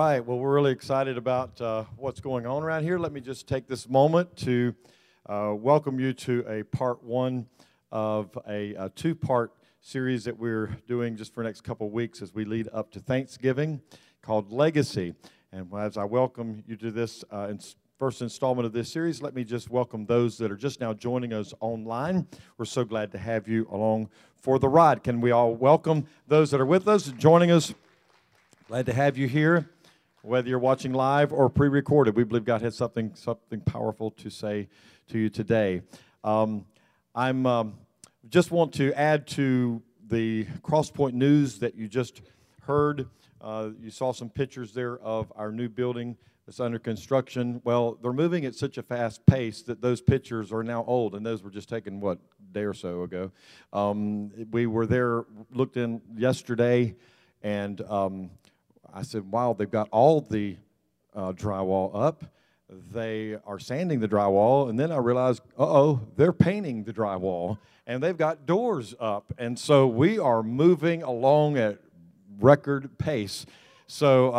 right, well, we're really excited about what's going on around here. Let me just take this moment to welcome you to a part one of a two-part series that we're doing just for the next couple of weeks as we lead up to Thanksgiving called Legacy. And as I welcome you to this first installment of this series, let me just welcome those that are just now joining us online. We're so glad to have you along for the ride. Can we all welcome those that are with us and joining us? Glad to have you here, whether you're watching live or pre-recorded. We believe God has something powerful to say to you today. Just want to add to the Crosspoint news that you just heard. You saw some pictures there of our new building that's under construction. Well, they're moving at such a fast pace that those pictures are now old, and those were just taken, a day or so ago. We were there, looked in yesterday, and I said, wow, they've got all the drywall up. They are sanding the drywall, and then I realized, they're painting the drywall, and they've got doors up. And so we are moving along at record pace. So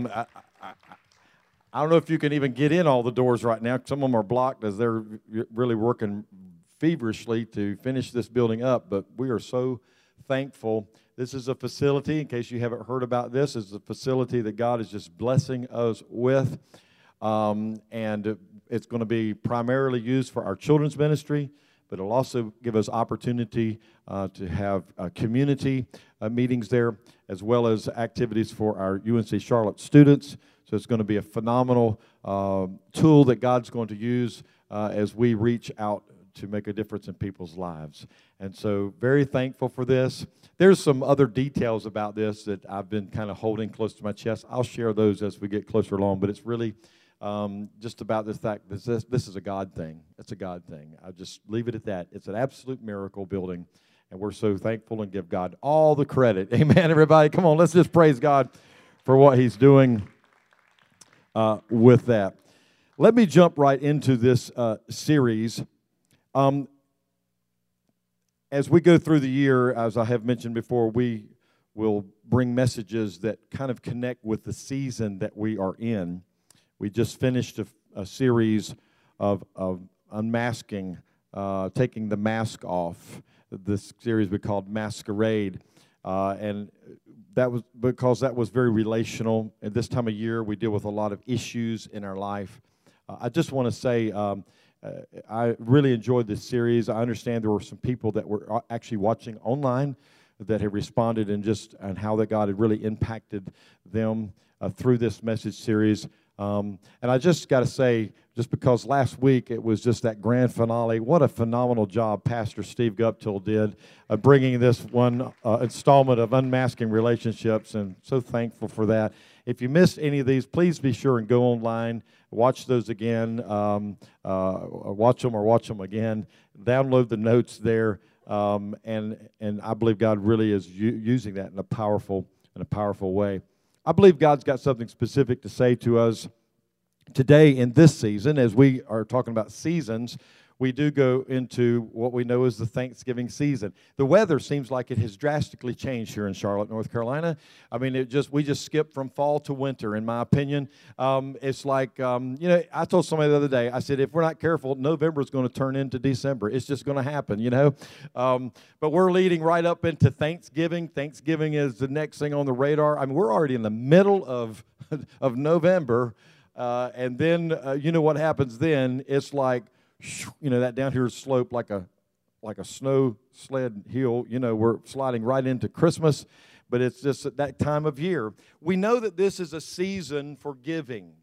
I don't know if you can even get in all the doors right now. Some of them are blocked as they're really working feverishly to finish this building up, but we are so thankful. This is a facility, in case you haven't heard about this, is a facility that God is just blessing us with. And it's going to be primarily used for our children's ministry, but it'll also give us opportunity to have community meetings there, as well as activities for our UNC Charlotte students. So it's going to be a phenomenal tool that God's going to use as we reach out to make a difference in people's lives. And so very thankful for this. There's some other details about this that I've been kind of holding close to my chest. I'll share those as we get closer along, but it's really just about the fact that this is a God thing. It's a God thing. I'll just leave it at that. It's an absolute miracle building, and we're so thankful and give God all the credit. Amen, everybody. Come on, let's just praise God for what He's doing with that. Let me jump right into this series. As we go through the year, as I have mentioned before, we will bring messages that kind of connect with the season that we are in. We just finished a series of unmasking, taking the mask off. This series we called Masquerade, and that was because that was very relational. At this time of year, we deal with a lot of issues in our life. I just want to say I really enjoyed this series. I understand there were some people that were actually watching online that had responded and how that God had really impacted them through this message series. And I just got to say, just because last week it was just that grand finale, what a phenomenal job Pastor Steve Guptill did bringing this one installment of Unmasking Relationships, and so thankful for that. If you missed any of these, please be sure and go online, watch those again, watch them again, download the notes there, and I believe God really is using that in a powerful way. I believe God's got something specific to say to us today in this season. As we are talking about seasons, we do go into what we know as the Thanksgiving season. The weather seems like it has drastically changed here in Charlotte, North Carolina. I mean, we just skipped from fall to winter, in my opinion. It's like, I told somebody the other day, I said, if we're not careful, November is going to turn into December. It's just going to happen, But we're leading right up into Thanksgiving. Thanksgiving is the next thing on the radar. I mean, we're already in the middle of November, and then you know what happens then? It's like, that down here slope like a snow sled hill. We're sliding right into Christmas, but it's just at that time of year. We know that this is a season for giving.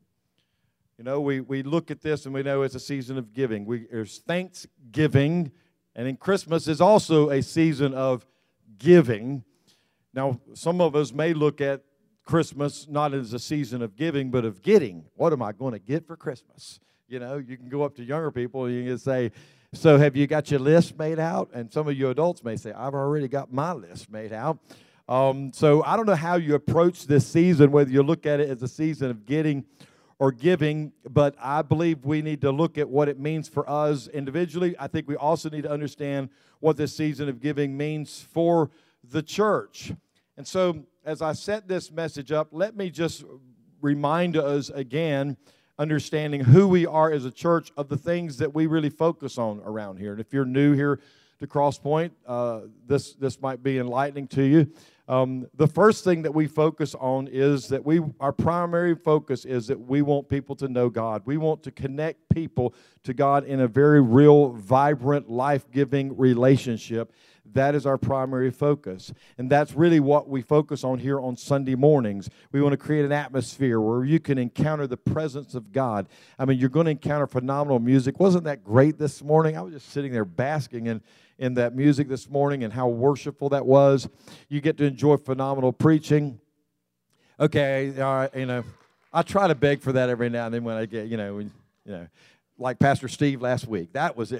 We look at this and we know it's a season of giving. There's Thanksgiving, and in Christmas is also a season of giving. Now, some of us may look at Christmas not as a season of giving, but of getting. What am I going to get for Christmas? You can go up to younger people and you can say, so have you got your list made out? And some of you adults may say, I've already got my list made out. So I don't know how you approach this season, whether you look at it as a season of getting or giving, but I believe we need to look at what it means for us individually. I think we also need to understand what this season of giving means for the church. And so as I set this message up, let me just remind us again, understanding who we are as a church, of the things that we really focus on around here. And if you're new here to Cross Point, this might be enlightening to you. The first thing that we focus on is that our primary focus is that we want people to know God. We want to connect people to God in a very real, vibrant, life-giving relationship. That is our primary focus. And that's really what we focus on here on Sunday mornings. We want to create an atmosphere where you can encounter the presence of God. I mean, you're going to encounter phenomenal music. Wasn't that great this morning? I was just sitting there basking in that music this morning and how worshipful that was. You get to enjoy phenomenal preaching. Okay, all right, I try to beg for that every now and then when I get, like Pastor Steve last week. That was,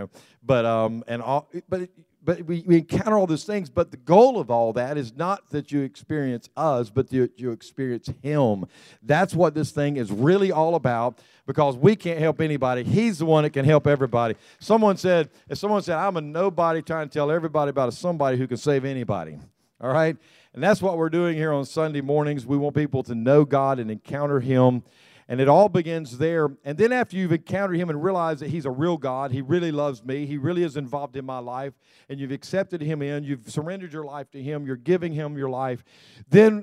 but we encounter all those things. But the goal of all that is not that you experience us, but that you experience Him. That's what this thing is really all about, because we can't help anybody. He's the one that can help everybody. If someone said, I'm a nobody trying to tell everybody about somebody who can save anybody. All right? And that's what we're doing here on Sunday mornings. We want people to know God and encounter Him. And it all begins there. And then after you've encountered Him and realized that He's a real God, He really loves me, He really is involved in my life, and you've accepted Him you've surrendered your life to Him, you're giving Him your life, then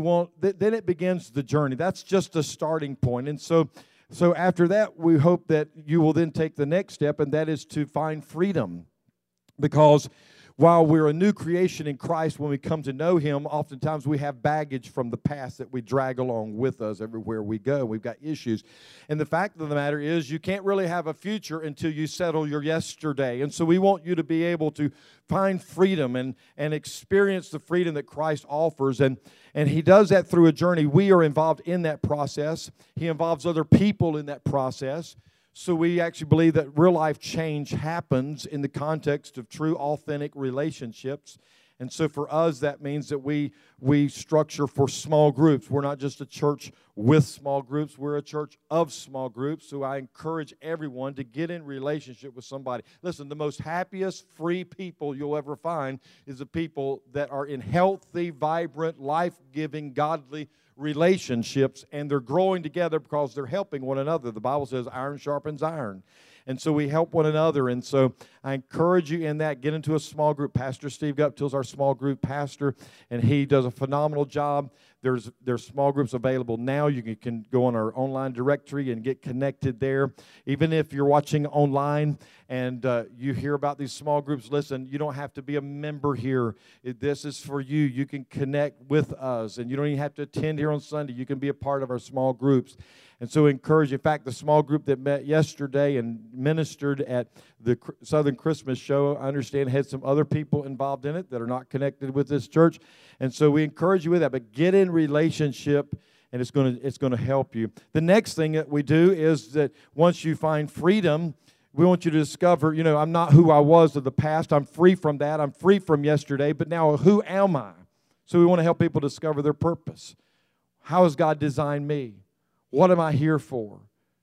then it begins the journey. That's just a starting point. And so after that, we hope that you will then take the next step, and that is to find freedom. Because while we're a new creation in Christ, when we come to know Him, oftentimes we have baggage from the past that we drag along with us everywhere we go. We've got issues. And the fact of the matter is, you can't really have a future until you settle your yesterday. And so we want you to be able to find freedom and experience the freedom that Christ offers. And He does that through a journey. We are involved in that process. He involves other people in that process. So we actually believe that real life change happens in the context of true, authentic relationships. And so for us, that means that we structure for small groups. We're not just a church with small groups. We're a church of small groups. So I encourage everyone to get in relationship with somebody. Listen, the most happiest, free people you'll ever find is the people that are in healthy, vibrant, life-giving, godly relationships, and they're growing together because they're helping one another. The Bible says iron sharpens iron. And so we help one another. And so I encourage you in that, get into a small group. Pastor Steve Guptill is our small group pastor, and he does a phenomenal job. There's small groups available now. You can go on our online directory and get connected there. Even if you're watching online and you hear about these small groups, listen, you don't have to be a member here. This is for you. You can connect with us, and you don't even have to attend here on Sunday. You can be a part of our small groups. And so encourage, in fact, the small group that met yesterday and ministered at the Southern Christmas show, I understand, had some other people involved in it that are not connected with this church. And so we encourage you with that. But get in relationship, and it's going to help you. The next thing that we do is that once you find freedom, we want you to discover, I'm not who I was of the past. I'm free from that. I'm free from yesterday. But now who am I? So we want to help people discover their purpose. How has God designed me? What am I here for?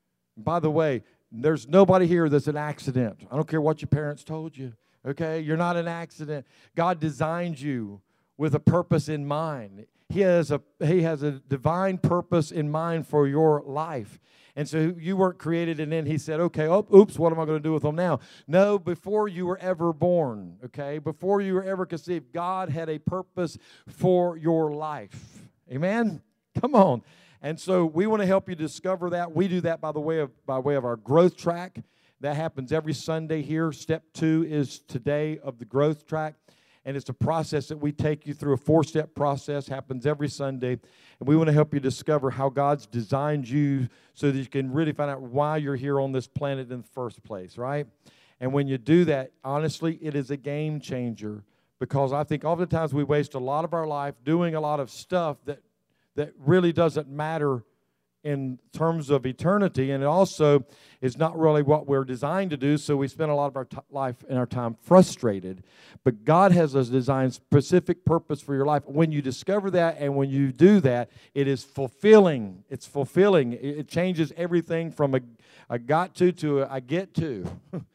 By the way, there's nobody here that's an accident. I don't care what your parents told you, okay? You're not an accident. God designed you with a purpose in mind. He has a divine purpose in mind for your life. And so you weren't created, and then He said, okay, oops, what am I going to do with them now? No, before you were ever born, okay? Before you were ever conceived, God had a purpose for your life. Amen? Come on. And so we want to help you discover that. We do that by way of our growth track. That happens every Sunday here. Step 2 is today of the growth track. And it's a process that we take you through, a 4-step process, happens every Sunday. And we want to help you discover how God's designed you so that you can really find out why you're here on this planet in the first place, right? And when you do that, honestly, it is a game changer, because I think oftentimes we waste a lot of our life doing a lot of stuff that really doesn't matter in terms of eternity, and it also is not really what we're designed to do, so we spend a lot of our life and our time frustrated. But God has a designed specific purpose for your life. When you discover that and when you do that, it is fulfilling. It's fulfilling. It changes everything from a got to a I get to.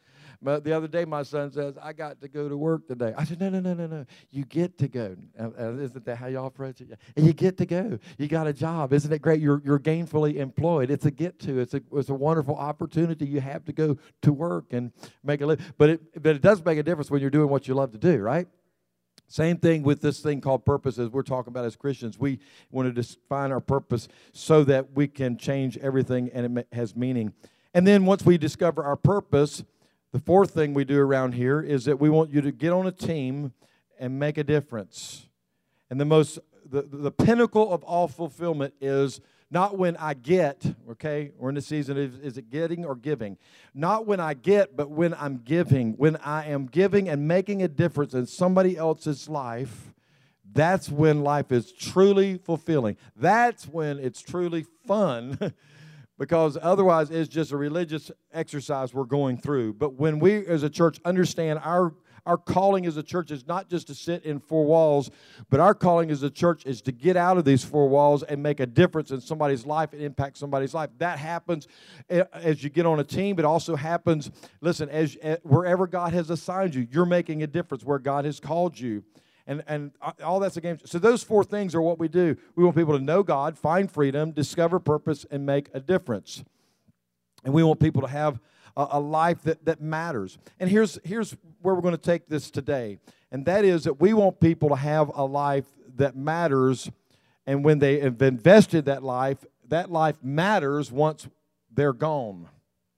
The other day, my son says, I got to go to work today. I said, no. You get to go. Isn't that how y'all approach it? And you get to go. You got a job. Isn't it great? You're gainfully employed. It's a get to. It's a wonderful opportunity you have to go to work and make a living. But it does make a difference when you're doing what you love to do, right? Same thing with this thing called purpose as we're talking about as Christians. We want to define our purpose so that we can change everything and it has meaning. And then once we discover our purpose, the fourth thing we do around here is that we want you to get on a team and make a difference. And the pinnacle of all fulfillment is not when I get, okay, we're in the season, is it getting or giving? Not when I get, but when I'm giving. When I am giving and making a difference in somebody else's life, that's when life is truly fulfilling. That's when it's truly fun, because otherwise it's just a religious exercise we're going through. But when we as a church understand our calling as a church is not just to sit in four walls, but our calling as a church is to get out of these four walls and make a difference in somebody's life and impact somebody's life. That happens as you get on a team. It also happens, listen, as wherever God has assigned you, you're making a difference where God has called you. And all that's a game. So those four things are what we do. We want people to know God, find freedom, discover purpose, and make a difference. And we want people to have a life that matters. And here's where we're going to take this today. And that is that we want people to have a life that matters. And when they have invested that life matters once they're gone.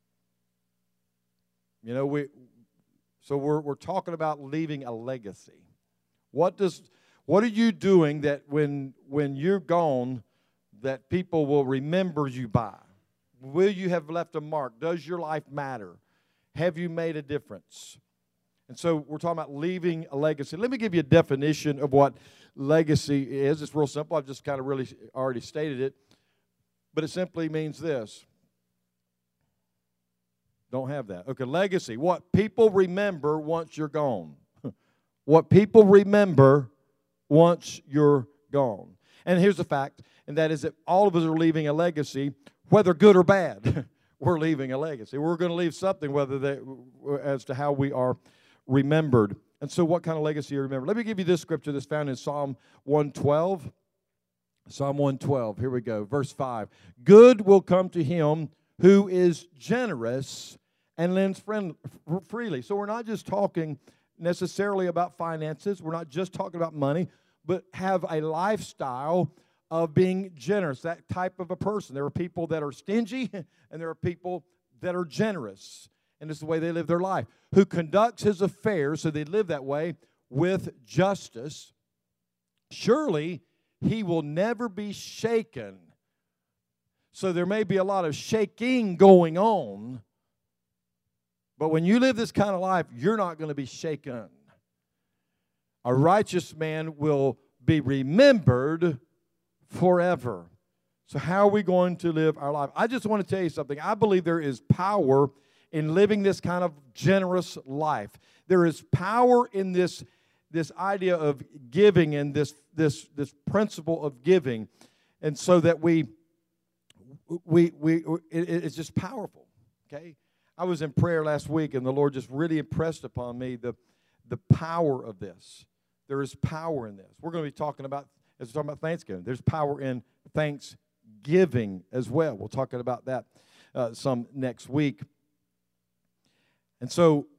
You know, we're talking about leaving a legacy. What are you doing that when you're gone that people will remember you by? Will you have left a mark? Does your life matter? Have you made a difference? And so we're talking about leaving a legacy. Let me give you a definition of what legacy is. It's real simple. I've just kind of really already stated it. But it simply means this. Don't have that. Okay, legacy. What people remember once you're gone. What people remember once you're gone. And here's the fact, and that is that all of us are leaving a legacy, whether good or bad. We're leaving a legacy. We're going to leave something as to how we are remembered. And so what kind of legacy you remember? Let me give you this scripture that's found in Psalm 112. Psalm 112, here we go, verse 5. Good will come to him who is generous and lends freely. So we're not just talking necessarily about finances. We're not just talking about money, but have a lifestyle of being generous, that type of a person. There are people that are stingy, and there are people that are generous. And this is the way they live their life. Who conducts his affairs, so they live that way, with justice. Surely he will never be shaken. So there may be a lot of shaking going on, but when you live this kind of life, you're not going to be shaken. A righteous man will be remembered forever. So how are we going to live our life? I just want to tell you something. I believe there is power in living this kind of generous life. There is power in this idea of giving and this principle of giving. And so that it's just powerful, okay? I was in prayer last week, and the Lord just really impressed upon me the power of this. There is power in this. We're going to be talking about, as we're talking about Thanksgiving, there's power in thanksgiving as well. We'll talk about that some next week. And so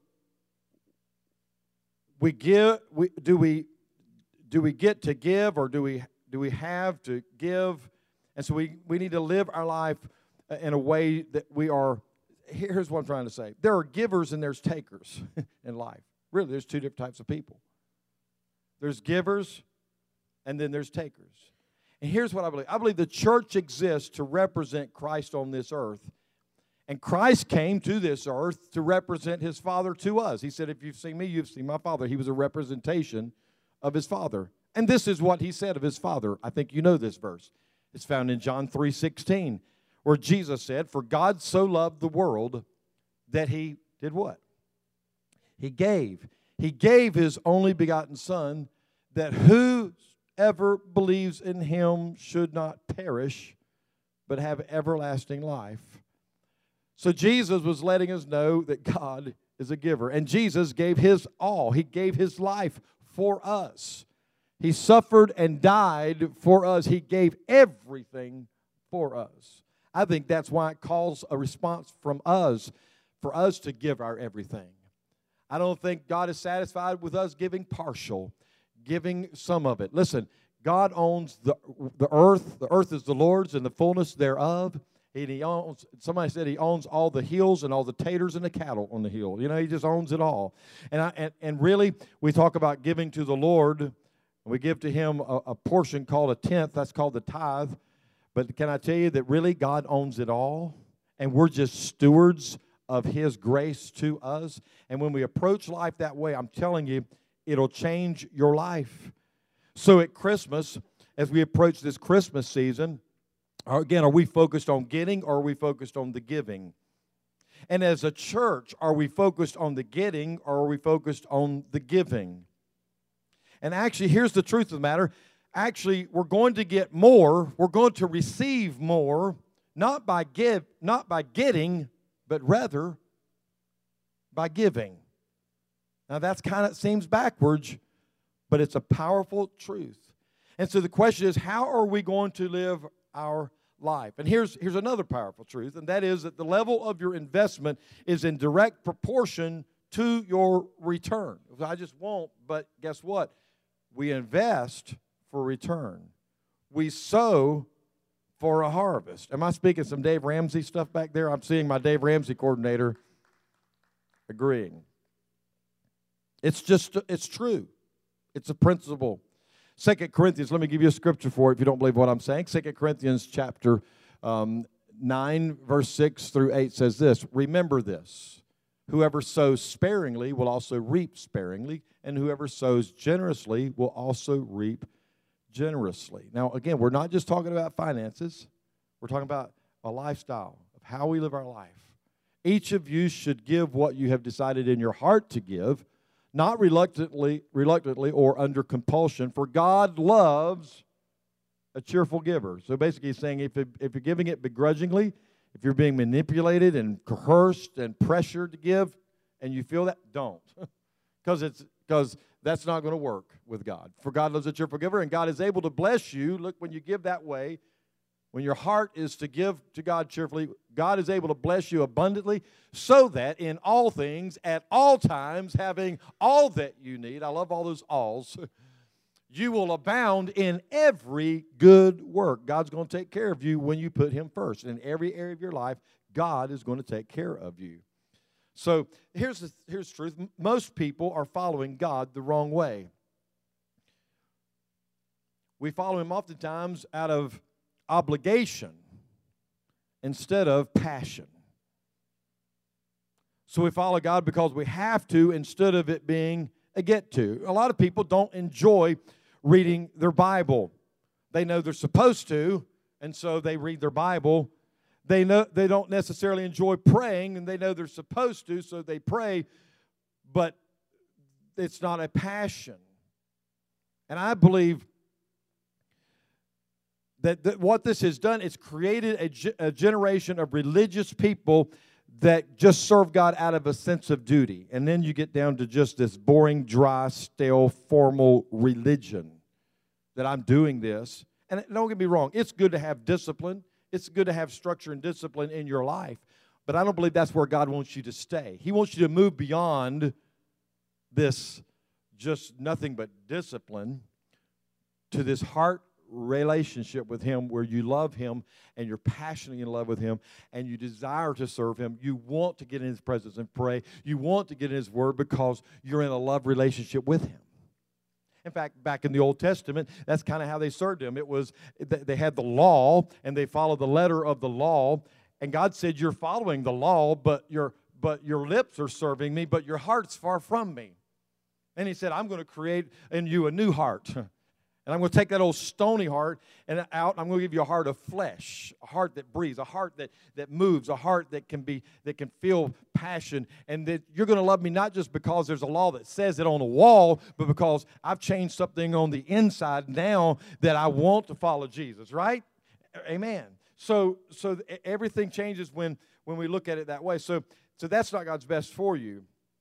do we get to give, or do we have to give? And so we need to live our life in a way that we are. Here's what I'm trying to say. There are givers and there's takers in life. Really, there's two different types of people. There's givers and then there's takers. And here's what I believe. I believe the church exists to represent Christ on this earth. And Christ came to this earth to represent his Father to us. He said, if you've seen me, you've seen my Father. He was a representation of his Father. And this is what he said of his Father. I think you know this verse. It's found in John 3:16. Where Jesus said, for God so loved the world that he did what? He gave. He gave his only begotten Son, that whoever believes in him should not perish, but have everlasting life. So Jesus was letting us know that God is a giver. And Jesus gave his all. He gave his life for us. He suffered and died for us. He gave everything for us. I think that's why it calls a response from us, for us to give our everything. I don't think God is satisfied with us giving partial, giving some of it. Listen, God owns the earth. The earth is the Lord's and the fullness thereof. And he owns, somebody said he owns all the hills and all the taters and the cattle on the hill. You know, he just owns it all. And really, we talk about giving to the Lord. We give to him a portion called a tenth. That's called the tithe. But can I tell you that really God owns it all? And we're just stewards of his grace to us. And when we approach life that way, I'm telling you, it'll change your life. So at Christmas, as we approach this Christmas season, again, are we focused on getting or are we focused on the giving? And as a church, are we focused on the getting or are we focused on the giving? And actually, here's the truth of the matter. Actually, we're going to get more. We're going to receive more, not by getting, but rather by giving. Now, that's kind of seems backwards, but it's a powerful truth. And so the question is, how are we going to live our life? And here's another powerful truth, and that is that the level of your investment is in direct proportion to your return. I just won't, but guess what? We invest for return. We sow for a harvest. Am I speaking some Dave Ramsey stuff back there? I'm seeing my Dave Ramsey coordinator agreeing. It's true. It's a principle. 2 Corinthians, let me give you a scripture for it if you don't believe what I'm saying. 2 Corinthians chapter 9, verse 6 through 8 says this, remember this, whoever sows sparingly will also reap sparingly, and whoever sows generously will also reap generously. Now, again, we're not just talking about finances. We're talking about a lifestyle of how we live our life. Each of you should give what you have decided in your heart to give, not reluctantly or under compulsion, for God loves a cheerful giver. So basically he's saying if you're giving it begrudgingly, if you're being manipulated and coerced and pressured to give, and you feel that, don't. Because that's not going to work with God. For God loves a cheerful giver, and God is able to bless you. Look, when you give that way, when your heart is to give to God cheerfully, God is able to bless you abundantly so that in all things, at all times, having all that you need, I love all those alls, you will abound in every good work. God's going to take care of you when you put him first. In every area of your life, God is going to take care of you. So here's the truth. Most people are following God the wrong way. We follow him oftentimes out of obligation instead of passion. So we follow God because we have to instead of it being a get to. A lot of people don't enjoy reading their Bible. They know they're supposed to, and so they read their Bible. They know they don't necessarily enjoy praying, and they know they're supposed to, so they pray, but it's not a passion. And I believe that what this has done is created a generation of religious people that just serve God out of a sense of duty. And then you get down to just this boring, dry, stale, formal religion that I'm doing this. And don't get me wrong, it's good to have discipline. It's good to have structure and discipline in your life. But I don't believe that's where God wants you to stay. He wants you to move beyond this just nothing but discipline to this heart relationship with him where you love him and you're passionately in love with him and you desire to serve him. You want to get in his presence and pray. You want to get in his word because you're in a love relationship with him. In fact, back in the Old Testament, that's kind of how they served him. It was they had the law and they followed the letter of the law. And God said, you're following the law, but your lips are serving me, but your heart's far from me. And he said, I'm going to create in you a new heart. And I'm going to take that old stony heart and out. I'm going to give you a heart of flesh, a heart that breathes, a heart that moves, a heart that can feel passion. And that you're going to love me not just because there's a law that says it on the wall, but because I've changed something on the inside now that I want to follow Jesus, right? Amen. So everything changes when we look at it that way. So that's not God's best for you.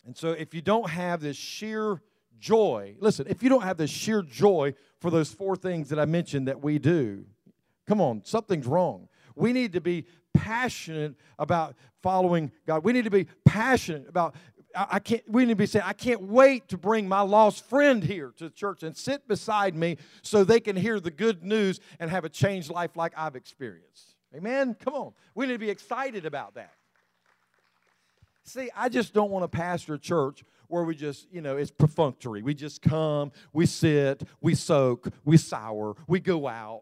And so if you don't have this sheer joy, listen, if you don't have this sheer joy for those four things that I mentioned that we do, come on, something's wrong. We need to be passionate about following God. We need to be passionate about, we need to be saying, I can't wait to bring my lost friend here to church and sit beside me so they can hear the good news and have a changed life like I've experienced. Amen? Come on. We need to be excited about that. See, I just don't want to pastor a church where we just, it's perfunctory. We just come, we sit, we soak, we sour, we go out.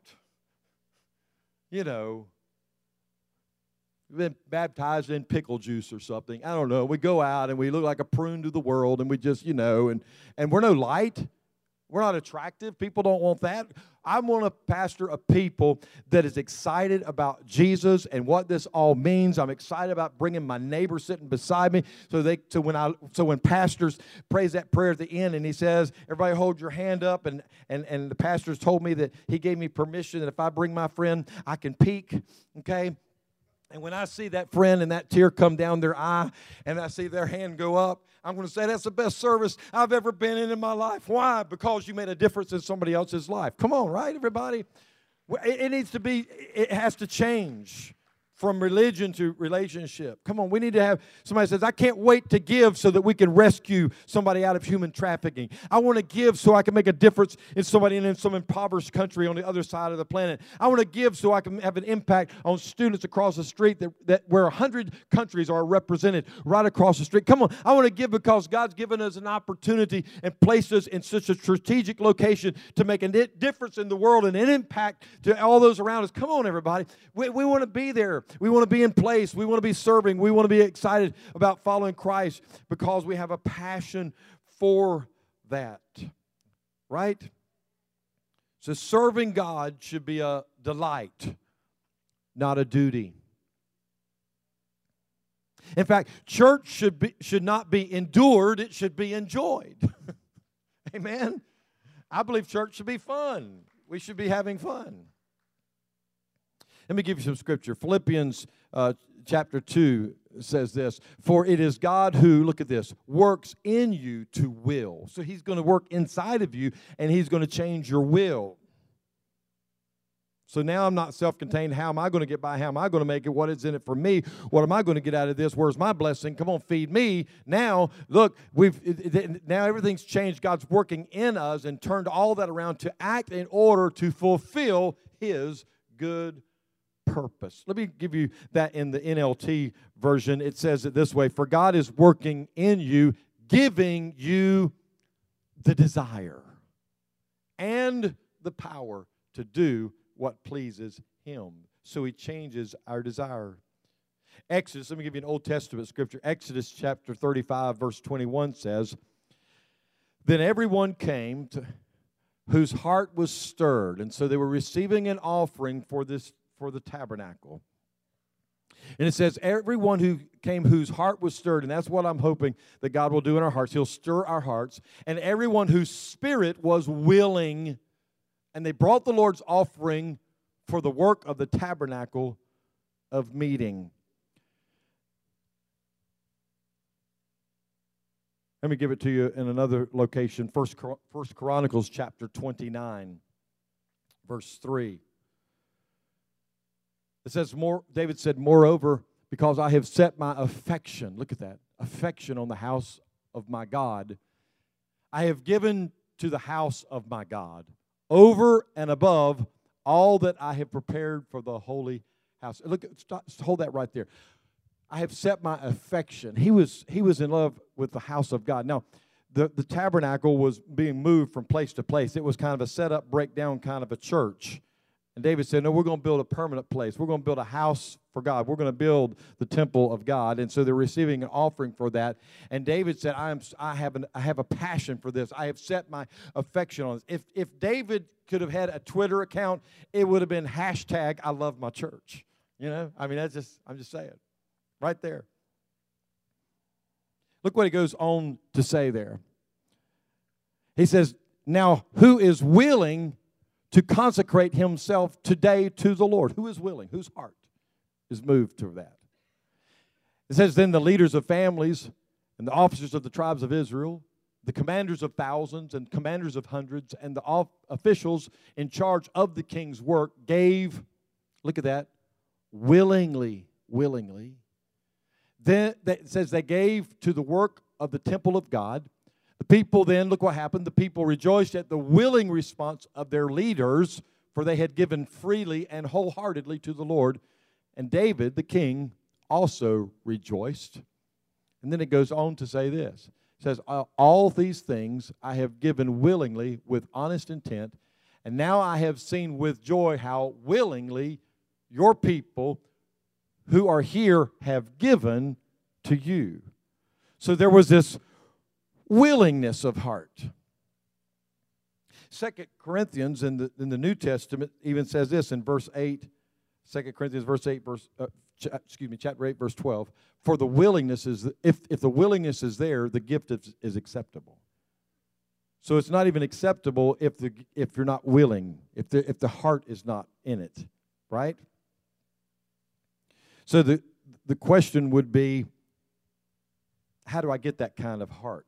Been baptized in pickle juice or something. I don't know. We go out and we look like a prune to the world, and we just, and we're no light. We're not attractive. People don't want that. I want to pastor a people that is excited about Jesus and what this all means. I'm excited about bringing my neighbor sitting beside me. So when pastors prays that prayer at the end and he says, everybody hold your hand up, and the pastors told me that he gave me permission that if I bring my friend, I can peek, okay? And when I see that friend and that tear come down their eye and I see their hand go up, I'm going to say that's the best service I've ever been in my life. Why? Because you made a difference in somebody else's life. Come on, right, everybody? It has to change from religion to relationship. Come on, we need to have, somebody says, I can't wait to give so that we can rescue somebody out of human trafficking. I want to give so I can make a difference in somebody in some impoverished country on the other side of the planet. I want to give so I can have an impact on students across the street that where 100 countries are represented right across the street. Come on, I want to give because God's given us an opportunity and placed us in such a strategic location to make a difference in the world and an impact to all those around us. Come on, everybody. We want to be there. We want to be in place. We want to be serving. We want to be excited about following Christ because we have a passion for that. Right? So serving God should be a delight, not a duty. In fact, church should not be endured. It should be enjoyed. Amen? I believe church should be fun. We should be having fun. Let me give you some scripture. Philippians chapter 2 says this, for it is God who, look at this, works in you to will. So he's going to work inside of you, and he's going to change your will. So now I'm not self-contained. How am I going to get by? How am I going to make it? What is in it for me? What am I going to get out of this? Where's my blessing? Come on, feed me. Now, look, now everything's changed. God's working in us and turned all that around to act in order to fulfill his good purpose. Let me give you that in the NLT version. It says it this way, for God is working in you, giving you the desire and the power to do what pleases him. So he changes our desire. Exodus, let me give you an Old Testament scripture. Exodus chapter 35, verse 21 says, then everyone came to whose heart was stirred. And so they were receiving an offering for the tabernacle. And it says, everyone who came whose heart was stirred, and that's what I'm hoping that God will do in our hearts. He'll stir our hearts. And everyone whose spirit was willing, and they brought the Lord's offering for the work of the tabernacle of meeting. Let me give it to you in another location. First Chronicles chapter 29, verse 3. It says, David said, moreover, because I have set my affection, look at that, affection on the house of my God, I have given to the house of my God over and above all that I have prepared for the holy house. Look, hold that right there. I have set my affection. He was in love with the house of God. Now, the tabernacle was being moved from place to place. It was kind of a set-up, breakdown kind of a church. And David said, no, we're going to build a permanent place. We're going to build a house for God. We're going to build the temple of God. And so they're receiving an offering for that. And David said, I have a passion for this. I have set my affection on this. If David could have had a Twitter account, it would have been hashtag I love my church. I mean, I'm just saying. Right there. Look what he goes on to say there. He says, now who is willing to consecrate himself today to the Lord? Who is willing? Whose heart is moved to that? It says, then the leaders of families and the officers of the tribes of Israel, the commanders of thousands and commanders of hundreds, and the officials in charge of the king's work gave, look at that, willingly. Then it says they gave to the work of the temple of God. The people then, look what happened, the people rejoiced at the willing response of their leaders, for they had given freely and wholeheartedly to the Lord. And David, the king, also rejoiced. And then it goes on to say this. It says, all these things I have given willingly with honest intent, and now I have seen with joy how willingly your people who are here have given to you. So there was this willingness of heart. 2 Corinthians in the New Testament even says this in verse 8, 2 Corinthians chapter 8, verse 12. For the willingness is, if the willingness is there, the gift is acceptable. So it's not even acceptable if you're not willing, if the heart is not in it, right? So the question would be, how do I get that kind of heart?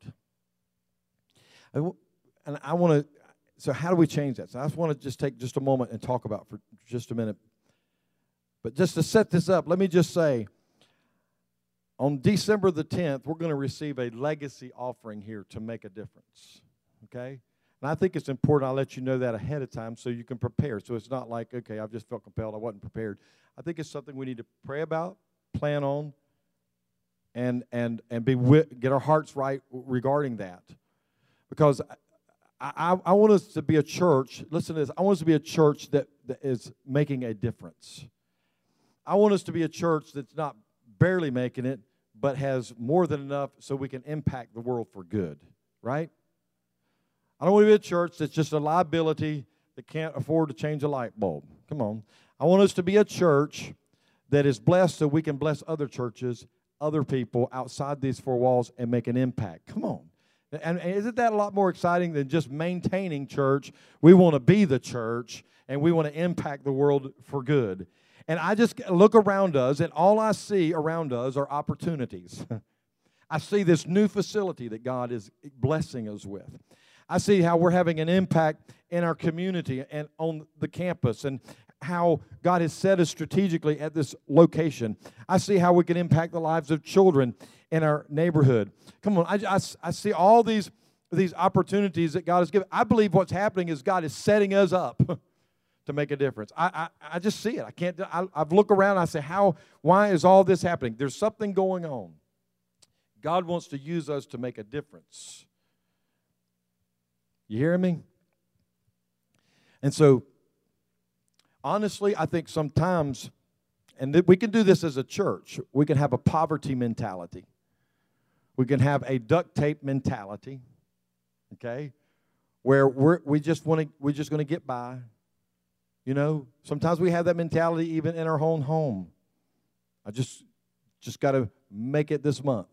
And I want to, so how do we change that? So I just want to just take just a moment and talk about for just a minute. But just to set this up, let me just say, on December the 10th, we're going to receive a legacy offering here to make a difference, okay? And I think it's important I let you know that ahead of time so you can prepare. So it's not like, okay, I've just felt compelled, I wasn't prepared. I think it's something we need to pray about, plan on, and get our hearts right regarding that. Because I want us to be a church, listen to this, I want us to be a church that is making a difference. I want us to be a church that's not barely making it, but has more than enough so we can impact the world for good, right? I don't want to be a church that's just a liability that can't afford to change a light bulb. Come on. I want us to be a church that is blessed so we can bless other churches, other people outside these four walls and make an impact. Come on. And isn't that a lot more exciting than just maintaining church? We want to be the church, and we want to impact the world for good. And I just look around us, and all I see around us are opportunities. I see this new facility that God is blessing us with. I see how we're having an impact in our community and on the campus, and how God has set us strategically at this location. I see how we can impact the lives of children in our neighborhood. Come on, I see all these opportunities that God has given. I believe what's happening is God is setting us up to make a difference. I just see it. I've looked around and I say, why is all this happening? There's something going on. God wants to use us to make a difference. You hearing me? And so, honestly, I think sometimes, and we can do this as a church, we can have a poverty mentality. We can have a duct tape mentality, okay, where we're just going to get by. You know, sometimes we have that mentality even in our own home. I just got to make it this month.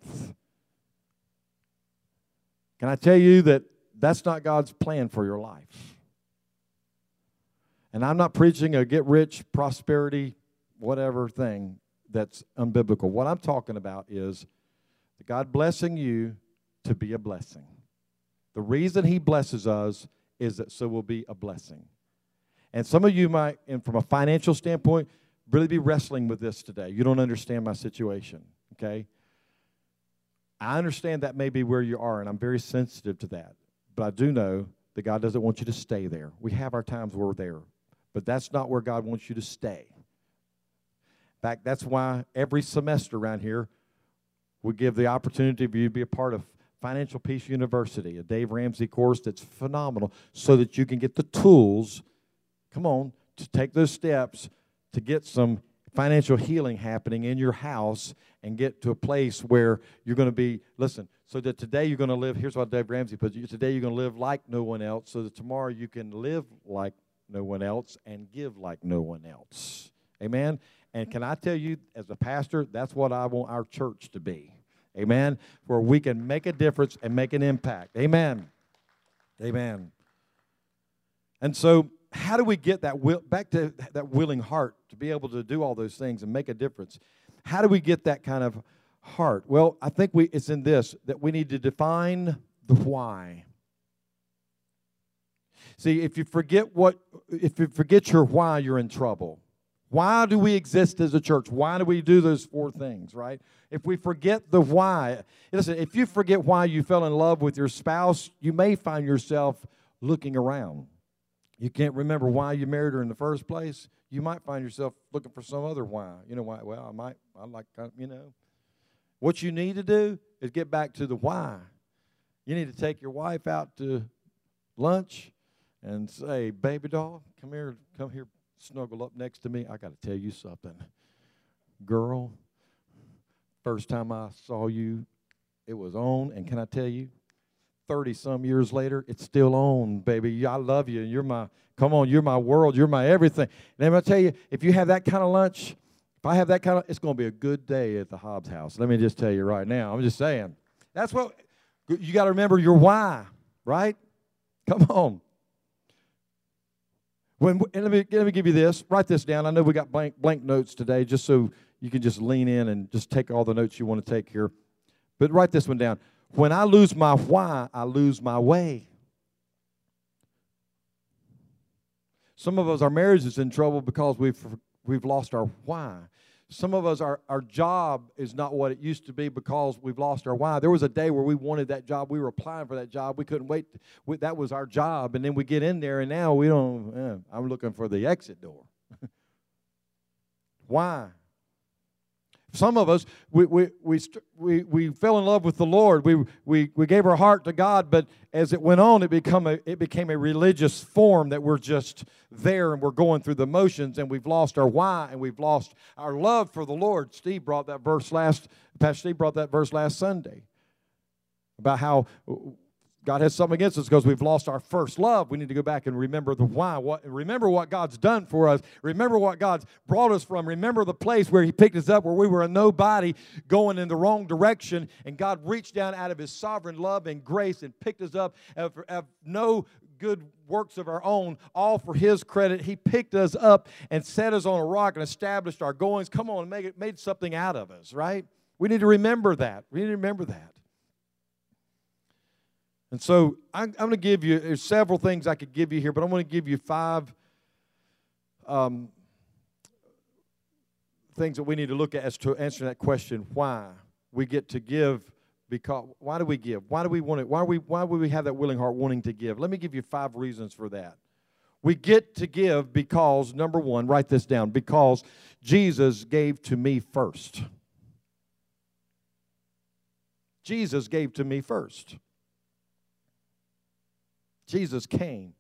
Can I tell you that that's not God's plan for your life? And I'm not preaching a get rich, prosperity, whatever thing that's unbiblical. What I'm talking about is God blessing you to be a blessing. The reason He blesses us is that so we'll be a blessing. And some of you might, and from a financial standpoint, really be wrestling with this today. You don't understand my situation, okay? I understand that may be where you are, and I'm very sensitive to that. But I do know that God doesn't want you to stay there. We have our times where we're there, but that's not where God wants you to stay. In fact, that's why every semester around here, we give the opportunity for you to be a part of Financial Peace University, a Dave Ramsey course that's phenomenal, so that you can get the tools, come on, to take those steps to get some financial healing happening in your house and get to a place where you're going to be, listen, so that today you're going to live, here's what Dave Ramsey puts it, today you're going to live like no one else, so that tomorrow you can live like no one else and give like no one else. Amen? And can I tell you, as a pastor, that's what I want our church to be. Amen? Where we can make a difference and make an impact. Amen. Amen. And so, how do we get that back to that willing heart to be able to do all those things and make a difference? How do we get that kind of heart? Well, I think it's in this, that we need to define the why. See, if you forget your why, you're in trouble. Why do we exist as a church? Why do we do those four things, right? If we forget the why, listen, if you forget why you fell in love with your spouse, you may find yourself looking around. You can't remember why you married her in the first place. You might find yourself looking for some other why. You know why? Well, What you need to do is get back to the why. You need to take your wife out to lunch and say, baby doll, come here, snuggle up next to me. I got to tell you something. Girl, first time I saw you, it was on, and can I tell you, 30-some years later, it's still on, baby. I love you. You're my world. You're my everything. And I'm going to tell you, if you have that kind of lunch, if I have that kind of, it's going to be a good day at the Hobbs house. Let me just tell you right now. I'm just saying. That's what, you got to remember your why, right? Come on. Let me give you this. Write this down. I know we got blank notes today, just so you can just lean in and just take all the notes you want to take here. But write this one down. When I lose my why, I lose my way. Some of us, our marriage is in trouble because we've lost our why. Some of us, our job is not what it used to be because we've lost our why. There was a day where we wanted that job. We were applying for that job. We couldn't wait. That was our job. And then we get in there, and now we don't, I'm looking for the exit door. Why? Some of us, we fell in love with the Lord. We gave our heart to God, but as it went on, it became a religious form that we're just there and we're going through the motions, and we've lost our why and we've lost our love for the Lord. Pastor Steve brought that verse last Sunday about how God has something against us because we've lost our first love. We need to go back and remember the why. Remember what God's done for us. Remember what God's brought us from. Remember the place where He picked us up, where we were a nobody going in the wrong direction, and God reached down out of His sovereign love and grace and picked us up of no good works of our own, all for His credit. He picked us up and set us on a rock and established our goings. Come on, made something out of us, right? We need to remember that. We need to remember that. And so I'm going to give you, there's several things I could give you here, but I'm going to give you 5 things that we need to look at as to answer that question, why we get to give. Because why do we give? Why do we want it? Why would we have that willing heart wanting to give? Let me give you 5 reasons for that. We get to give because, number 1, write this down, because Jesus gave to me first. Jesus gave to me first. Jesus came.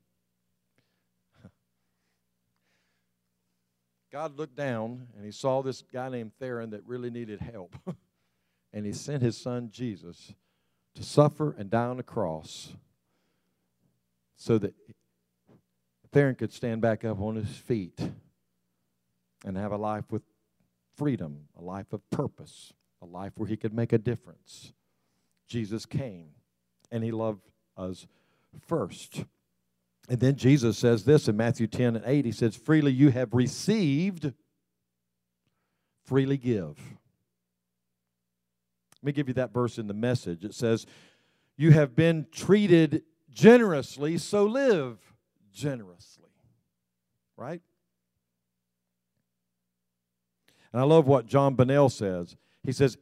God looked down and He saw this guy named Theron that really needed help. And He sent His son Jesus to suffer and die on the cross so that Theron could stand back up on his feet and have a life with freedom, a life of purpose, a life where he could make a difference. Jesus came and He loved us first. And then Jesus says this in Matthew 10:8. He says, freely you have received, freely give. Let me give you that verse in the Message. It says, you have been treated generously, so live generously. Right? And I love what John Bonnell says. He says,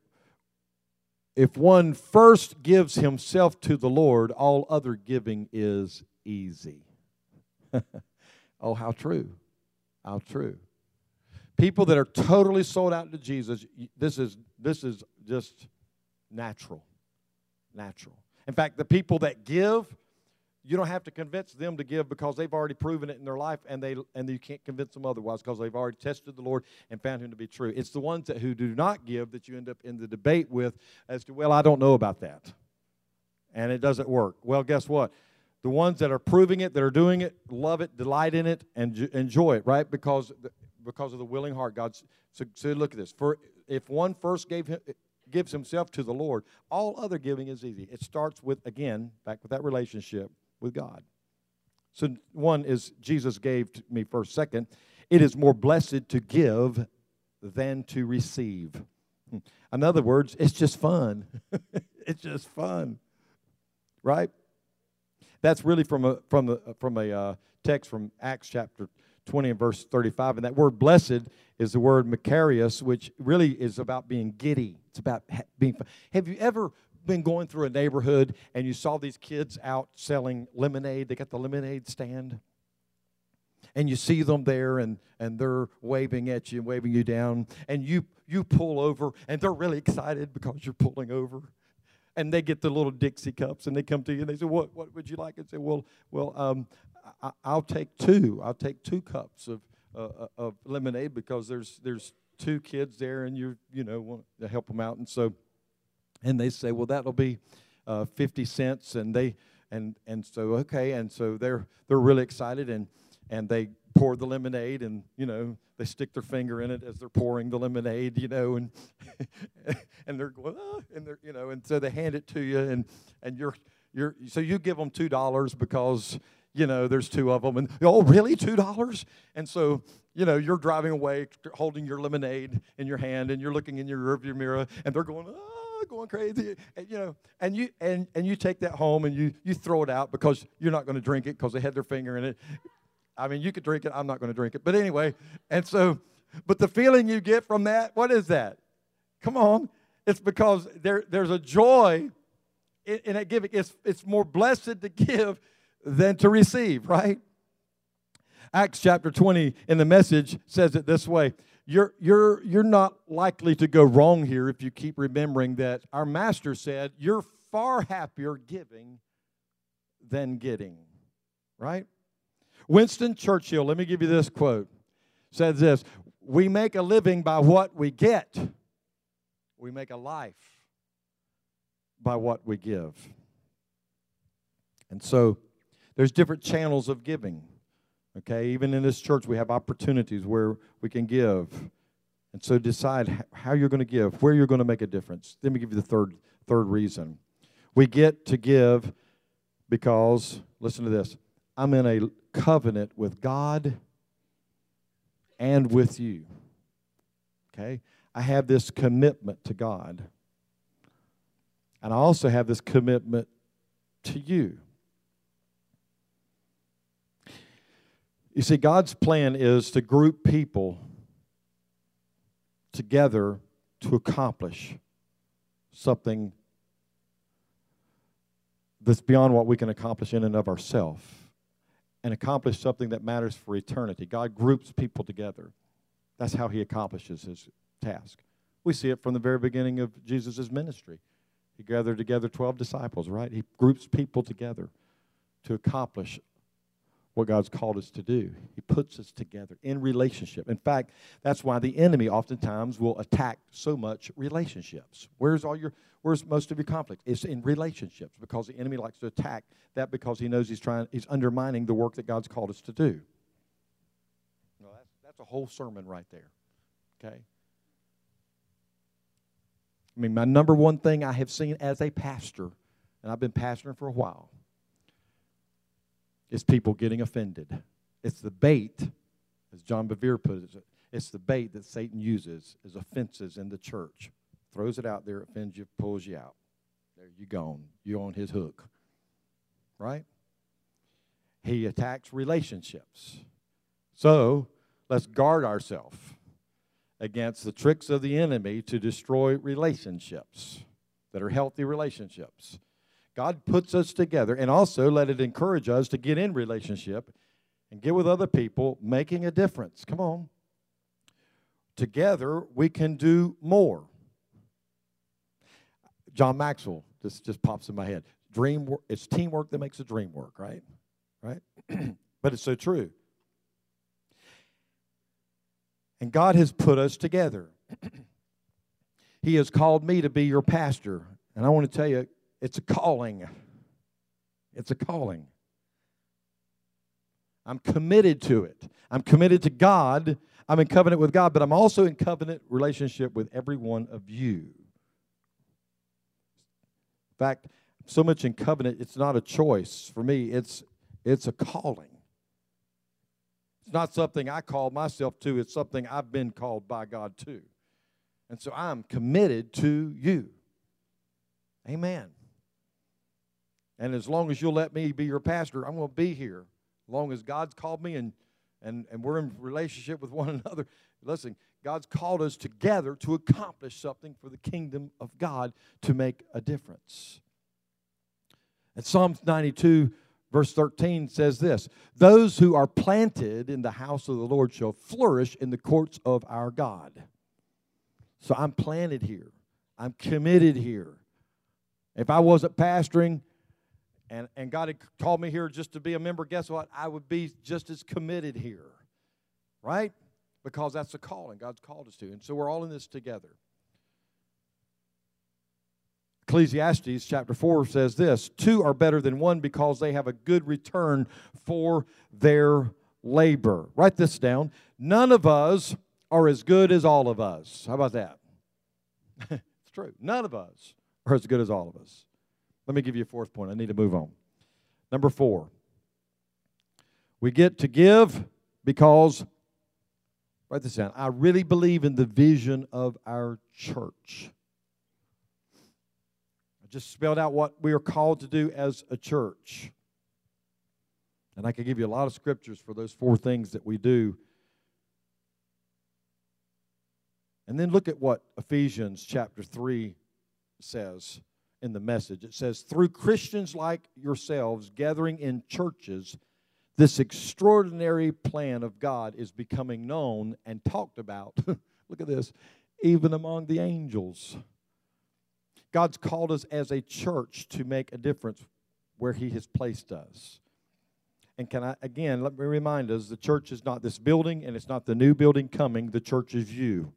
if one first gives himself to the Lord, all other giving is easy. Oh, how true. How true. People that are totally sold out to Jesus, this is just natural. Natural. In fact, the people that give, you don't have to convince them to give because they've already proven it in their life, and you can't convince them otherwise because they've already tested the Lord and found Him to be true. It's the ones who do not give that you end up in the debate with as to, well, I don't know about that, and it doesn't work. Well, guess what? The ones that are proving it, that are doing it, love it, delight in it, and enjoy it, right? Because of the willing heart. So look at this. If one first gives himself to the Lord, all other giving is easy. It starts with, again, back with that relationship with God. So one is Jesus gave to me first. Second, it is more blessed to give than to receive. In other words, it's just fun. It's just fun, right? That's really from a text from Acts chapter 20 and verse 35. And that word blessed is the word Macarius, which really is about being giddy. It's about being fun. Have you ever been going through a neighborhood and you saw these kids out selling lemonade? They got the lemonade stand. And you see them there, and they're waving at you and waving you down. And you pull over, and they're really excited because you're pulling over. And they get the little Dixie cups, and they come to you, and they say, what would you like? And say, I'll take two. I'll take 2 cups of lemonade because there's 2 kids there, and you want to help them out. And they say, well, that'll be 50 cents. And so okay, and so they're really excited, and they pour the lemonade, and they stick their finger in it as they're pouring the lemonade, and and they're going, and so they hand it to you, and so you give them $2 because there's 2 of them, and oh really, $2? And so you're driving away holding your lemonade in your hand, and you're looking in your rearview mirror, and they're going going crazy, and you take that home, and you throw it out because you're not going to drink it because they had their finger in it. I mean, you could drink it. I'm not going to drink it. But anyway, but the feeling you get from that, what is that? Come on. It's because there's a joy in that giving. It's more blessed to give than to receive, right? Acts chapter 20 in the Message says it this way. You're not likely to go wrong here if you keep remembering that our Master said, you're far happier giving than getting, right? Winston Churchill, let me give you this quote, says this: we make a living by what we get. We make a life by what we give. And so there's different channels of giving. Okay, even in this church we have opportunities where we can give. And so decide how you're going to give, where you're going to make a difference. Let me give you the third reason. We get to give because, listen to this, I'm in a covenant with God and with you. Okay? I have this commitment to God. And I also have this commitment to you. You see, God's plan is to group people together to accomplish something that's beyond what we can accomplish in and of ourselves, and accomplish something that matters for eternity. God groups people together. That's how He accomplishes His task. We see it from the very beginning of Jesus' ministry. He gathered together 12 disciples, right? He groups people together to accomplish what God's called us to do. He puts us together in relationship. In fact, that's why the enemy oftentimes will attack so much relationships. Where's most of your conflict? It's in relationships, because the enemy likes to attack that because he knows he's undermining the work that God's called us to do. That's a whole sermon right there. Okay? I mean, my number one thing I have seen as a pastor, and I've been pastoring for a while, is people getting offended. It's the bait, as John Bevere puts it, it's the bait that Satan uses as offenses in the church. Throws it out there, offends you, pulls you out. There you go. You're on his hook. Right? He attacks relationships. So, let's guard ourselves against the tricks of the enemy to destroy relationships that are healthy relationships. God puts us together, and also let it encourage us to get in relationship and get with other people, making a difference. Come on. Together, we can do more. John Maxwell, this just pops in my head. It's teamwork that makes the dream work, right? Right? But it's so true. And God has put us together. He has called me to be your pastor. And I want to tell you, it's a calling. It's a calling. I'm committed to it. I'm committed to God. I'm in covenant with God, but I'm also in covenant relationship with every one of you. In fact, so much in covenant, it's not a choice. For me, it's a calling. It's not something I call myself to. It's something I've been called by God to. And so I'm committed to you. Amen. And as long as you'll let me be your pastor, I'm going to be here. As long as God's called me and we're in relationship with one another. Listen, God's called us together to accomplish something for the kingdom of God, to make a difference. And Psalms 92, verse 13 says this: those who are planted in the house of the Lord shall flourish in the courts of our God. So I'm planted here. I'm committed here. If I wasn't pastoring and God had called me here just to be a member, guess what? I would be just as committed here, right? Because that's the calling God's called us to. And so we're all in this together. Ecclesiastes chapter 4 says this: two are better than one because they have a good return for their labor. Write this down. None of us are as good as all of us. How about that? It's true. None of us are as good as all of us. Let me give you a fourth point. I need to move on. Number 4. We get to give because, write this down, I really believe in the vision of our church. I just spelled out what we are called to do as a church. And I could give you a lot of scriptures for those 4 things that we do. And then look at what Ephesians chapter 3 says in the Message. It says, through Christians like yourselves gathering in churches, this extraordinary plan of God is becoming known and talked about. Look at this, even among the angels. God's called us as a church to make a difference where He has placed us. And let me remind us, the church is not this building, and it's not the new building coming. The church is you.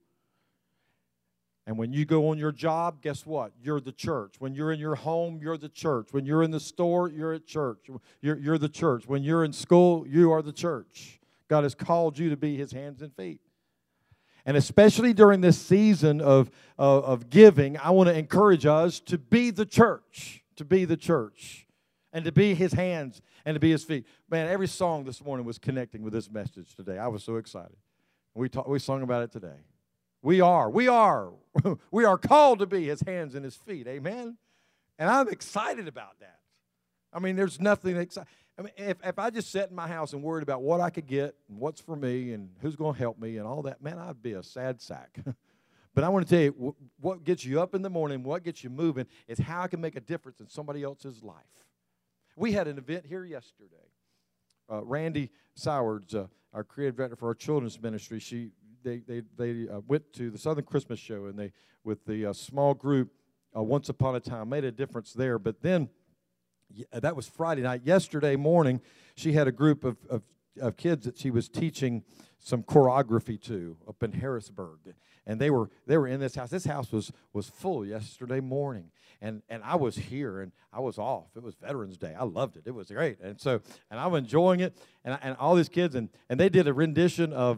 And when you go on your job, guess what? You're the church. When you're in your home, you're the church. When you're in the store, you're at church. You're the church. When you're in school, you are the church. God has called you to be His hands and feet. And especially during this season of giving, I want to encourage us to be the church, and to be His hands and to be His feet. Man, every song this morning was connecting with this message today. I was so excited. We sung about it today. We are called to be His hands and His feet. Amen? And I'm excited about that. I mean, there's nothing exciting. I mean, if I just sat in my house and worried about what I could get and what's for me and who's going to help me and all that, man, I'd be a sad sack. But I want to tell you, what gets you up in the morning, what gets you moving, is how I can make a difference in somebody else's life. We had an event here yesterday. Randy Sowards, our creative director for our children's ministry, They went to the Southern Christmas Show, and they, with the small group, Once Upon a Time, made a difference there. But then, that was Friday night. Yesterday morning, she had a group of kids that she was teaching some choreography to up in Harrisburg, and they were in this house. This house was full yesterday morning, and I was here, and I was off. It was Veterans Day. I loved it. It was great, and I'm enjoying it, and all these kids, and they did a rendition of.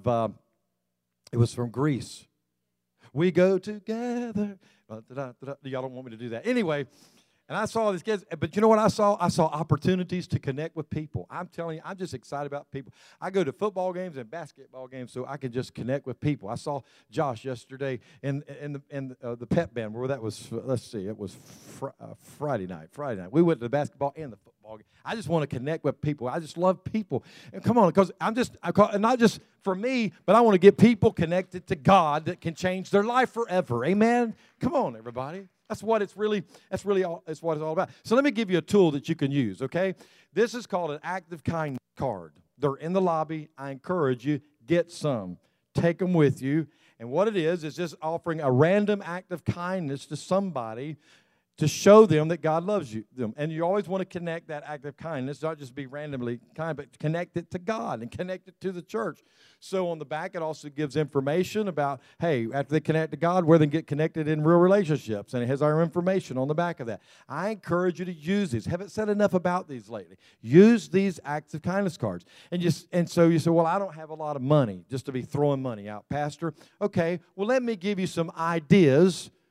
It was from Greece. We go together. Y'all don't want me to do that. Anyway, and I saw these kids, but you know what I saw? I saw opportunities to connect with people. I'm telling you, I'm just excited about people. I go to football games and basketball games so I can just connect with people. I saw Josh yesterday in the pep band, where that was, let's see, it was Friday night. We went to the basketball and the football game. I just want to connect with people. I just love people. And come on, because not just for me, but I want to get people connected to God that can change their life forever. Amen? Come on, everybody. That's what it's what it's all about. So let me give you a tool that you can use, okay? This is called an act of kindness card. They're in the lobby. I encourage you, get some. Take them with you. And what it is just offering a random act of kindness to somebody to show them that God loves them. And you always want to connect that act of kindness, not just be randomly kind, but connect it to God and connect it to the church. So on the back, it also gives information about, hey, after they connect to God, where they get connected in real relationships. And it has our information on the back of that. I encourage you to use these. Haven't said enough about these lately. Use these acts of kindness cards. And so you say, well, I don't have a lot of money just to be throwing money out, Pastor. Okay, well, let me give you some ideas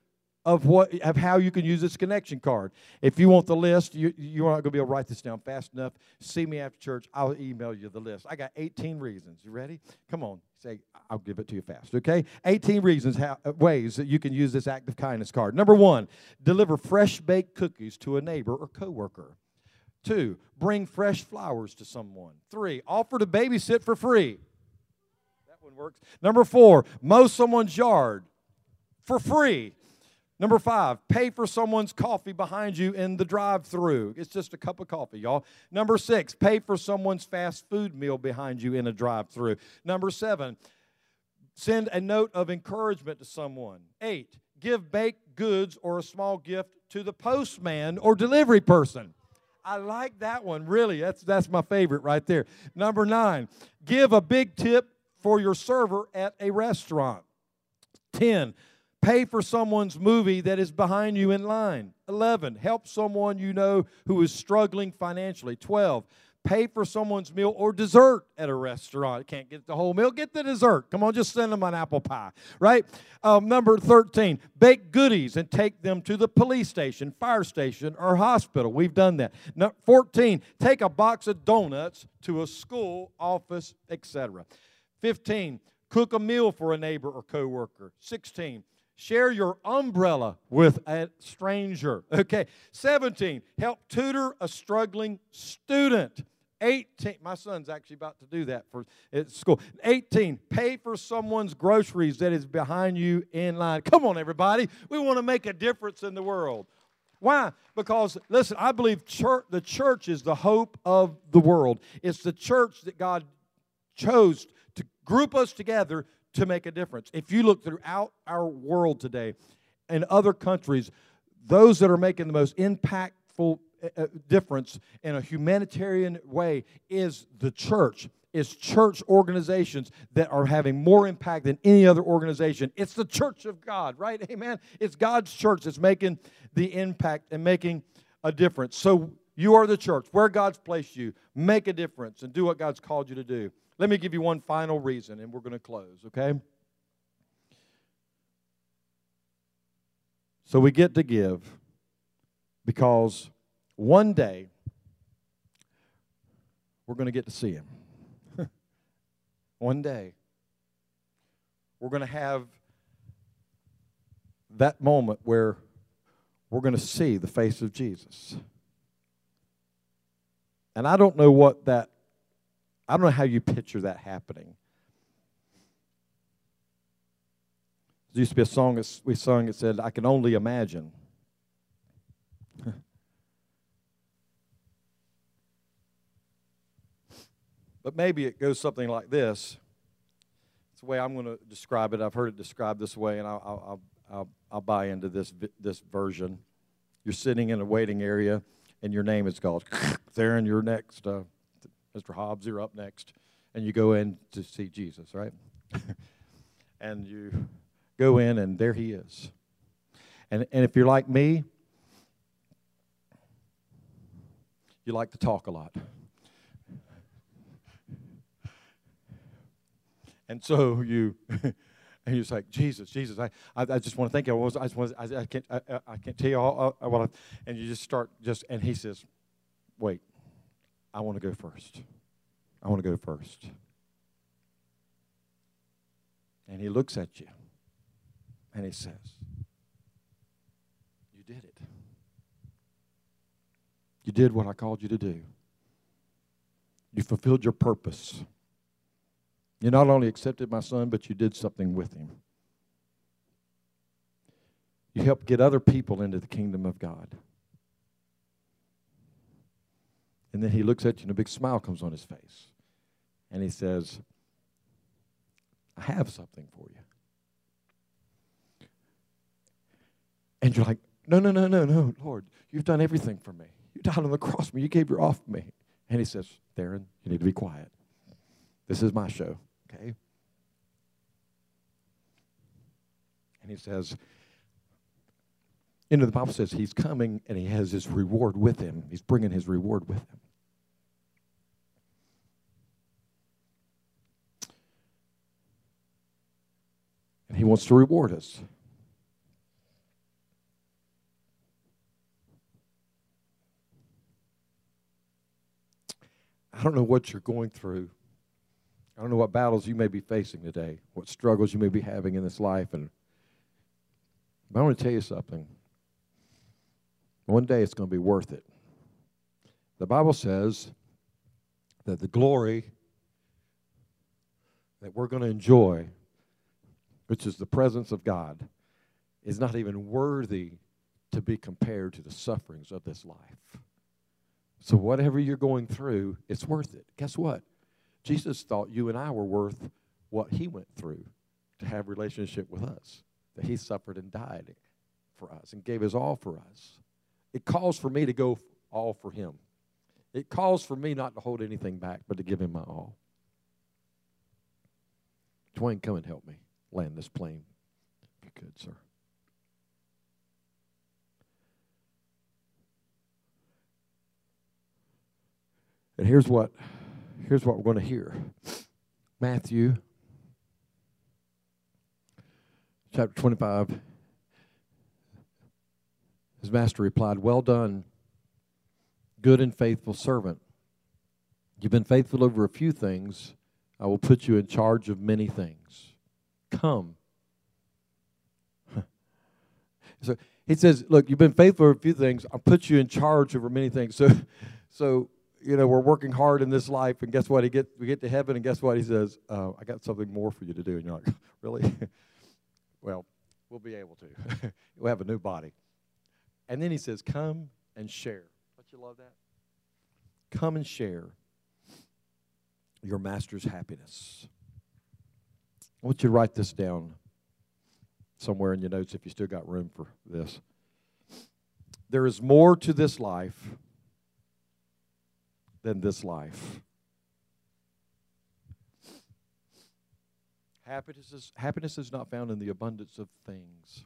of how you can use this connection card. If you want the list, you're not going to be able to write this down fast enough. See me after church. I'll email you the list. I got 18 reasons. You ready? Come on. Say, I'll give it to you fast, okay? 18 reasons, ways that you can use this act of kindness card. Number 1, deliver fresh-baked cookies to a neighbor or coworker. 2, bring fresh flowers to someone. 3, offer to babysit for free. That one works. Number 4, mow someone's yard for free. Number 5, pay for someone's coffee behind you in the drive-thru. It's just a cup of coffee, y'all. Number 6, pay for someone's fast food meal behind you in a drive-thru. Number 7, send a note of encouragement to someone. 8, give baked goods or a small gift to the postman or delivery person. I like that one, really. That's my favorite right there. Number 9, give a big tip for your server at a restaurant. 10, pay for someone's movie that is behind you in line. 11, help someone you know who is struggling financially. 12, pay for someone's meal or dessert at a restaurant. Can't get the whole meal, get the dessert. Come on, just send them an apple pie, right? Number 13, bake goodies and take them to the police station, fire station, or hospital. We've done that. 14, take a box of donuts to a school, office, etc. 15, cook a meal for a neighbor or coworker. 16, share your umbrella with a stranger. Okay. 17, help tutor a struggling student. 18, my son's actually about to do that at school. 18, pay for someone's groceries that is behind you in line. Come on, everybody. We want to make a difference in the world. Why? Because, listen, I believe the church is the hope of the world. It's the church that God chose to group us together to make a difference. If you look throughout our world today, in other countries, those that are making the most impactful difference in a humanitarian way is the church. It's church organizations that are having more impact than any other organization. It's the church of God, right? Amen? It's God's church that's making the impact and making a difference. So you are the church. Where God's placed you, make a difference and do what God's called you to do. Let me give you one final reason, and we're going to close, okay? So we get to give because one day we're going to get to see Him. One day we're going to have that moment where we're going to see the face of Jesus. And I don't know I don't know how you picture that happening. There used to be a song that we sung that said, I can only imagine. But maybe it goes something like this. It's the way I'm going to describe it. I've heard it described this way, and I'll buy into this version. You're sitting in a waiting area, and your name is called. Theron, you're next. Mr. Hobbs, you're up next. And you go in to see Jesus, right? And you go in, and there He is. And if you're like me, you like to talk a lot. And so and you're just like, Jesus, I just want to thank you. I can't tell you all what and you just start and He says, wait, I want to go first. I want to go first. And He looks at you and He says, you did it. You did what I called you to do. You fulfilled your purpose. You not only accepted my son, but you did something with him. You helped get other people into the kingdom of God. And then He looks at you and a big smile comes on His face. And He says, I have something for you. And you're like, no, Lord, you've done everything for me. You died on the cross for me. You gave your all for me. And He says, Theron, you need to be quiet. This is my show, okay? And He says, the Bible says He's coming and He has His reward with Him. He's bringing His reward with Him. And He wants to reward us. I don't know what you're going through. I don't know what battles you may be facing today, what struggles you may be having in this life. But I want to tell you something. One day it's going to be worth it. The Bible says that the glory that we're going to enjoy, which is the presence of God, is not even worthy to be compared to the sufferings of this life. So whatever you're going through, it's worth it. Guess what? Jesus thought you and I were worth what he went through to have a relationship with us, that he suffered and died for us and gave his all for us. It calls for me to go all for him. It calls for me not to hold anything back, but to give him my all. Dwayne, come and help me land this plane, if you could, sir. And here's what we're going to hear. Matthew chapter 25. His master replied, "Well done, good and faithful servant. You've been faithful over a few things. I will put you in charge of many things. Come." So he says, look, you've been faithful over a few things. I'll put you in charge over many things. So you know, we're working hard in this life, and guess what? We get to heaven, and guess what? He says, I got something more for you to do. And you're like, really? Well, we'll be able to. We'll have a new body. And then he says, come and share. Don't you love that? Come and share your master's happiness. I want you to write this down somewhere in your notes if you still got room for this. There is more to this life than this life. Happiness is not found in the abundance of things.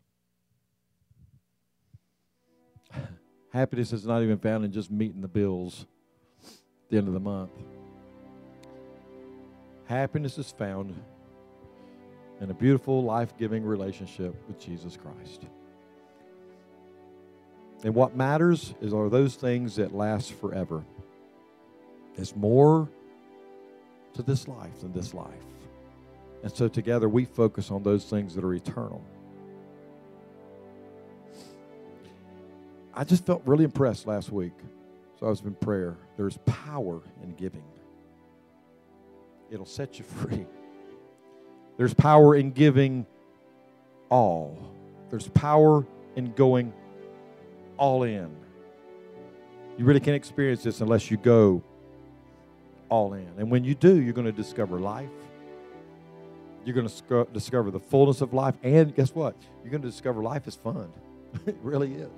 Happiness is not even found in just meeting the bills at the end of the month. Happiness is found in a beautiful, life-giving relationship with Jesus Christ. And what matters are those things that last forever. There's more to this life than this life. And so together we focus on those things that are eternal. I just felt really impressed last week. So I was in prayer. There's power in giving. It'll set you free. There's power in giving all. There's power in going all in. You really can't experience this unless you go all in. And when you do, you're going to discover life. You're going to discover the fullness of life. And guess what? You're going to discover life is fun. It really is.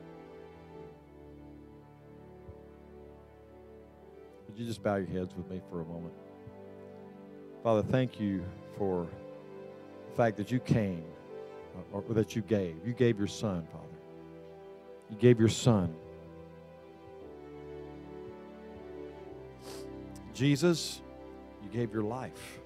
Would you just bow your heads with me for a moment? Father, thank you for the fact that you came, or that you gave. You gave your son, Father. You gave your son. Jesus, you gave your life.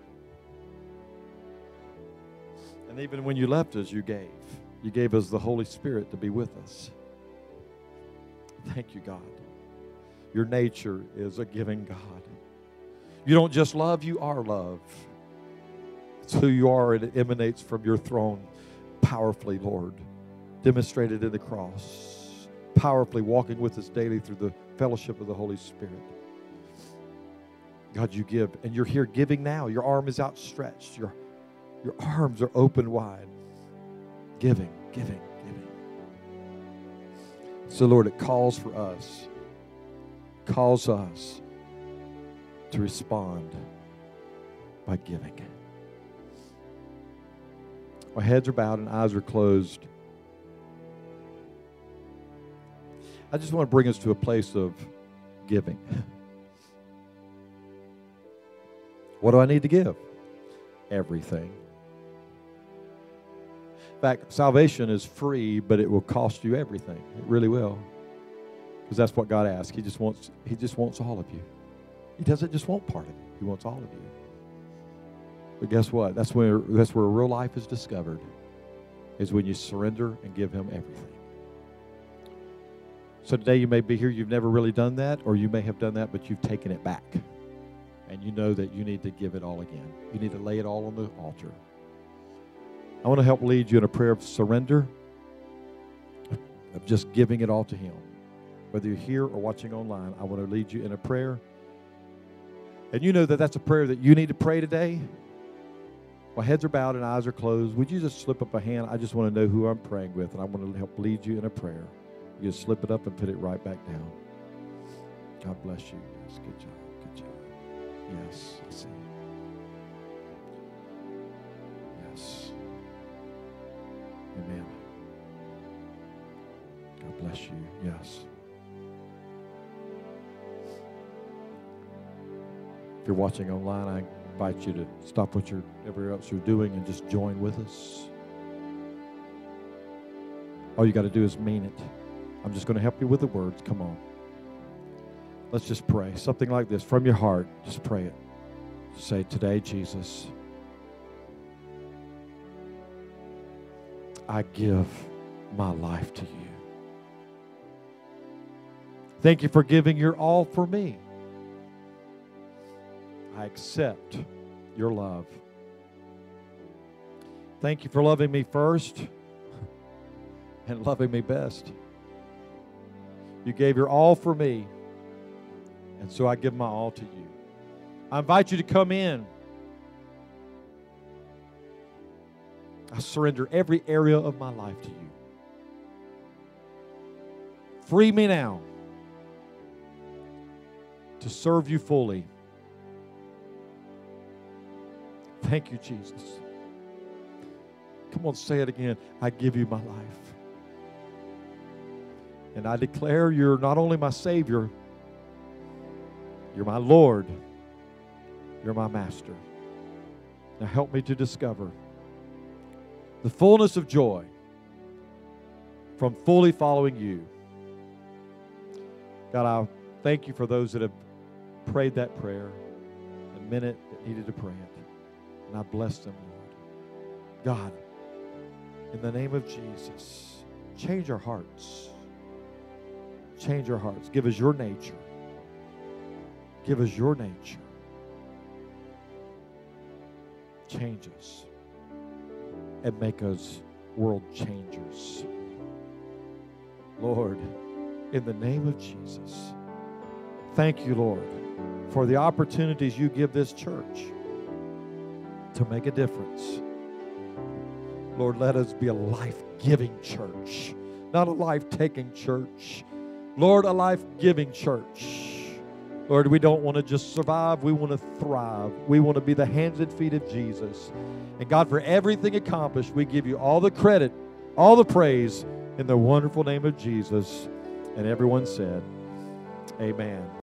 And even when you left us, you gave. You gave us the Holy Spirit to be with us. Thank you, God. Your nature is a giving God. You don't just love, you are love. It's who you are, and it emanates from your throne powerfully, Lord. Demonstrated in the cross. Powerfully walking with us daily through the fellowship of the Holy Spirit. God, you give, and you're here giving now. Your arm is outstretched. Your arms are open wide. Giving, giving, giving. So, Lord, it calls for us. Calls us to respond by giving. Our heads are bowed and eyes are closed. I just want to bring us to a place of giving. What do I need to give? Everything. In fact, salvation is free, but it will cost you everything. It really will. Because that's what God asks. He just wants all of you. He doesn't just want part of you. He wants all of you. But guess what? That's where real life is discovered, is when you surrender and give him everything. So today you may be here, you've never really done that, or you may have done that, but you've taken it back. And you know that you need to give it all again. You need to lay it all on the altar. I want to help lead you in a prayer of surrender, of just giving it all to Him. Whether you're here or watching online, I want to lead you in a prayer. And you know that that's a prayer that you need to pray today. While heads are bowed and eyes are closed, would you just slip up a hand? I just want to know who I'm praying with, and I want to help lead you in a prayer. You just slip it up and put it right back down. God bless you. Yes, good job. Good job. Yes, I see. Yes. Amen. God bless you. Yes. If you're watching online, I invite you to stop whatever else you're doing and just join with us. All you got to do is mean it. I'm just going to help you with the words. Come on. Let's just pray. Something like this from your heart. Just pray it. Say, today, Jesus, I give my life to you. Thank you for giving your all for me. I accept your love. Thank you for loving me first and loving me best. You gave your all for me, and so I give my all to you. I invite you to come in. I surrender every area of my life to you. Free me now to serve you fully. Thank you, Jesus. Come on, say it again. I give you my life. And I declare you're not only my Savior, you're my Lord. You're my Master. Now help me to discover the fullness of joy from fully following you. God, I thank you for those that have prayed that prayer and meant it, that needed to pray it. And I bless them, Lord. God, in the name of Jesus, change our hearts. Change our hearts. Give us your nature. Give us your nature. Change us and make us world changers. Lord, in the name of Jesus, thank you, Lord, for the opportunities you give this church to make a difference. Lord, let us be a life-giving church, not a life-taking church. Lord, a life-giving church. Lord, we don't want to just survive. We want to thrive. We want to be the hands and feet of Jesus. And God, for everything accomplished, we give you all the credit, all the praise in the wonderful name of Jesus. And everyone said, amen.